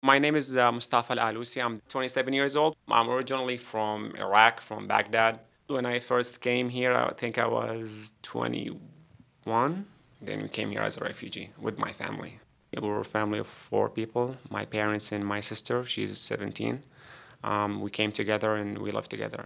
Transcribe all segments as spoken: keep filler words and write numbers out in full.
My name is uh, Mustafa Al-Alusi. I'm twenty-seven years old. I'm originally from Iraq, from Baghdad. When I first came here, I think I was twenty-one. Then we came here as a refugee with my family. We were a family of four people, my parents and my sister. She's seventeen. Um, we came together and we lived together.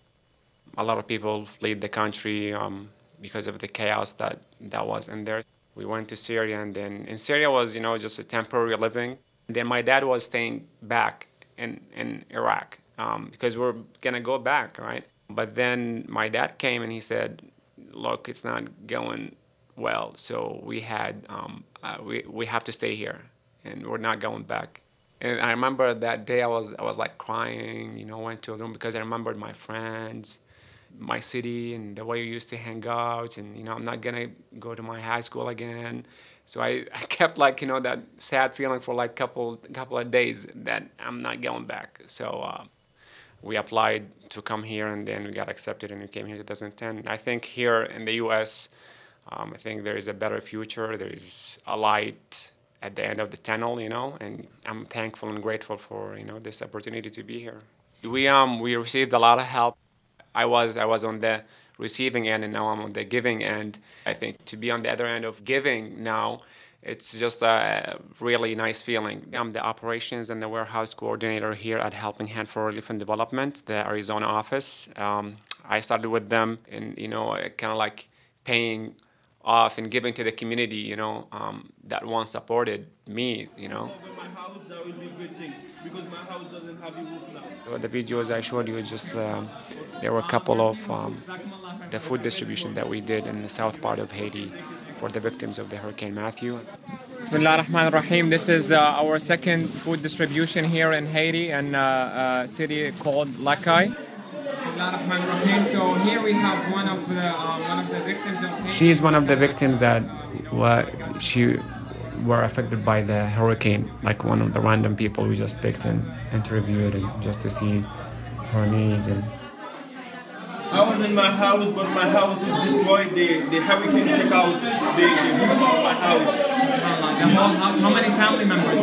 A lot of people fled the country um, because of the chaos that, that was in there. We went to Syria, and then in Syria was, you know, just a temporary living. Then my dad was staying back in, in Iraq um, because we're gonna go back, right? But then my dad came and he said, look, it's not going well. So we had, um, uh, we, we have to stay here and we're not going back. And I remember that day I was, I was like crying, you know, went to a room because I remembered my friends, my city and the way we used to hang out, and you know I'm not gonna go to my high school again. So I, I kept like you know that sad feeling for like couple couple of days that I'm not going back. So uh, we applied to come here and then we got accepted and we came here in twenty ten. I think here in the U S um, I think there is a better future. There is a light at the end of the tunnel, you know, and I'm thankful and grateful for you know this opportunity to be here. We um we received a lot of help. I was I was on the receiving end and now I'm on the giving end. I think to be on the other end of giving now, it's just a really nice feeling. I'm the operations and the warehouse coordinator here at Helping Hand for Relief and Development, the Arizona office. Um, I started with them and you know kind of like paying off and giving to the community, you know, um, that once supported me, you know. Over my house, that will be a good thing because my house doesn't have a roof now. The videos I showed you, just um, there were a couple of um, the food distribution that we did in the south part of Haiti for the victims of the Hurricane Matthew. Bismillah ar-Rahman ar-Rahim. This is uh, our second food distribution here in Haiti, in a, a city called Lakai. Bismillah ar-Rahman ar-Rahim. So here we have one of the uh, one of the victims of Haiti. She is one of the victims that were she were affected by the hurricane. Like one of the random people we just picked and interviewed, and just to see her needs. And I was in my house, but my house is destroyed. The, the hurricane took out the, the roof of my house. The whole house. How many family members?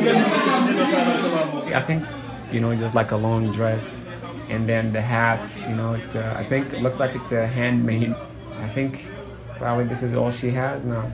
I think you know just like a long dress, and then the hat. You know, it's uh, I think it looks like it's a handmade. I think probably this is all she has now.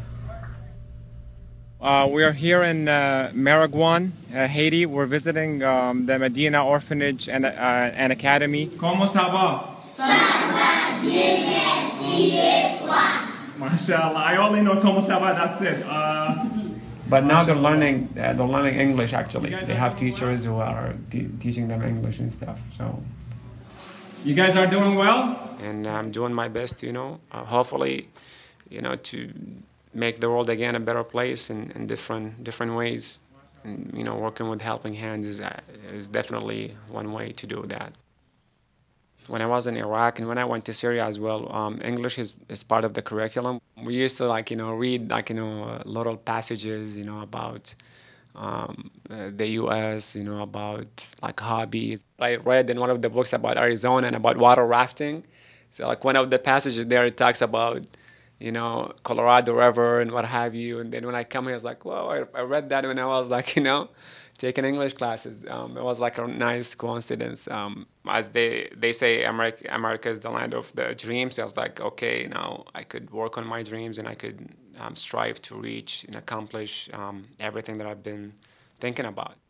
Uh, we are here in uh, Maragouan, uh, Haiti. We're visiting um, the Medina Orphanage and, uh, and Academy. Comment ça va? Ça va bien, merci et toi? MashaAllah. I only know comment ça va, that's it. Uh, But now they're learning. Uh, they're learning English. Actually, they have teachers who are te- teaching them English and stuff. So you guys are doing well? And I'm doing my best. You know, uh, hopefully, you know, to make the world again a better place in, in different different ways. And you know, working with Helping Hands is uh, is definitely one way to do that. When I was in Iraq and when I went to Syria as well, um, English is, is part of the curriculum. We used to like you know read like you know uh, little passages you know about um, uh, the U S you know about like hobbies. I read in one of the books about Arizona and about water rafting. So like one of the passages there it talks about you know, Colorado River and what have you. And then when I come here, I was like, whoa, I, I read that when I was like, you know, taking English classes. Um, it was like a nice coincidence. Um, as they, they say, America, America is the land of the dreams. I was like, okay, now I could work on my dreams and I could um, strive to reach and accomplish um, everything that I've been thinking about.